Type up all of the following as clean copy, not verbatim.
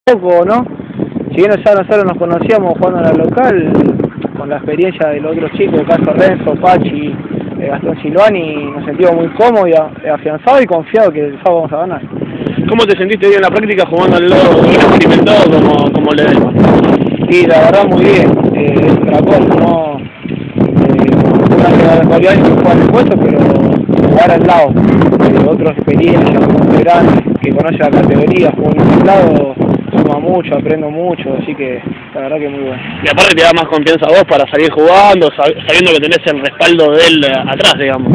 poco, ¿no? Si bien ya nosotros nos conocíamos jugando en la local, con la experiencia de los otros chicos, Caso Renzo, Pachi, Gastón Silvani, nos sentimos muy cómodos y afianzados y confiados que el sábado vamos a ganar. ¿Cómo te sentiste hoy en la práctica jugando al lado de un experimentado como Ledesma? Sí, la verdad muy bien, es otra cosa, ¿no? Una cualidad que juega en el puesto, pero jugar al lado de otros experiencias, muy grandes, que conoce la categoría, jugar en un lado, suma mucho, aprendo mucho, así que la verdad que muy bueno. Y aparte te da más confianza a vos para salir jugando, sabiendo que tenés el respaldo de él atrás, digamos.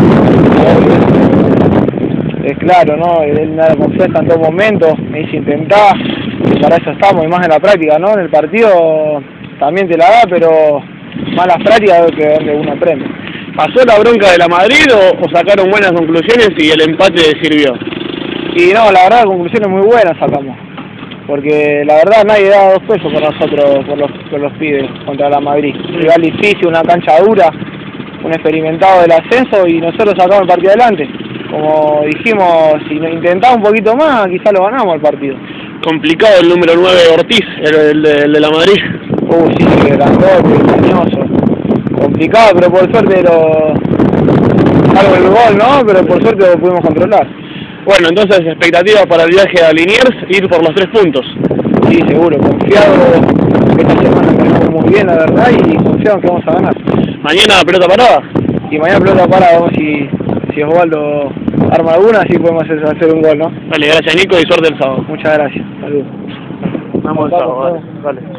Es claro, ¿no? Él me da confianza en todo momento, me dice intentar, y para eso estamos, y más en la práctica, ¿no? En el partido también te la da, pero más las prácticas es que donde uno aprende. ¿Pasó la bronca de la Madrid o sacaron buenas conclusiones y el empate sirvió? Y no, la verdad conclusiones muy buenas sacamos, porque la verdad nadie da 2 pesos por nosotros, por los pibes contra la Madrid. Un rival difícil, una cancha dura, un experimentado del ascenso y nosotros sacamos el partido adelante. Como dijimos, si intentamos un poquito más, quizás lo ganamos el partido. Complicado el número 9 Ortiz, el de la Madrid. Sí, grandote, cañoso. Complicado, pero por suerte salvo el gol, ¿no? Pero por suerte lo pudimos controlar. Bueno, entonces expectativas para el viaje a Liniers, ir por los 3 puntos. Sí, seguro, confiado que esta semana empezamos muy bien, la verdad, y confiado en que vamos a ganar. ¿Mañana pelota parada? Y mañana pelota parada, vamos si Osvaldo arma alguna, así podemos hacer un gol, ¿no? Vale, gracias Nico y suerte el sábado. Muchas gracias, saludos. Vamos el sábado, vale.